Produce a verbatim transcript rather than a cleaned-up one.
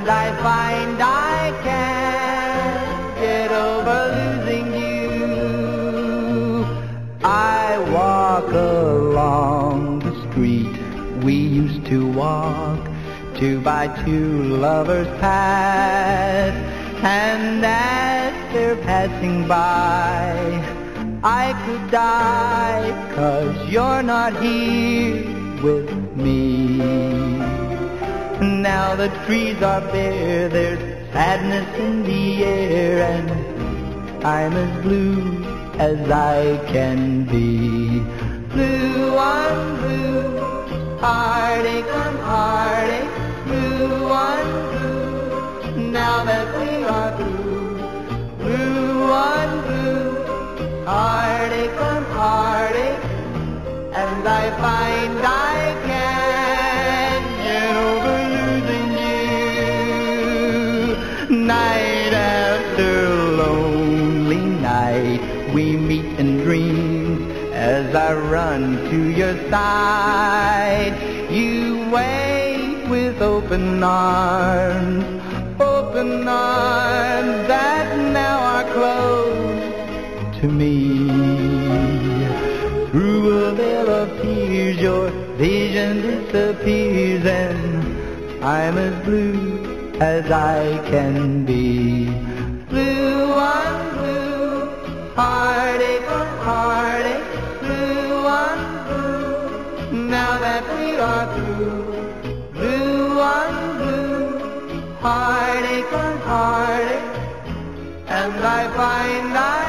and I find I can't get over losing you. I walk along the street we used to walk, two by two lovers pass, and as they're passing by, I could die, 'cause you're not here with me. Now the trees are bare, there's sadness in the air, and I'm as blue as I can be. Blue on blue, heartache on heartache, blue on blue, now that we are through. Blue on blue, heartache on heartache, and I find I can't get over losing you. Night after lonely night, we meet in dreams as I run to your side. You wait with open arms, open arms that now are closed to me. Through a veil of tears your vision disappears, and I'm as blue as I can be. Blue on blue, heartache on heartache, blue on blue, now that we are through. Blue on blue, heartache on heartache, and I find I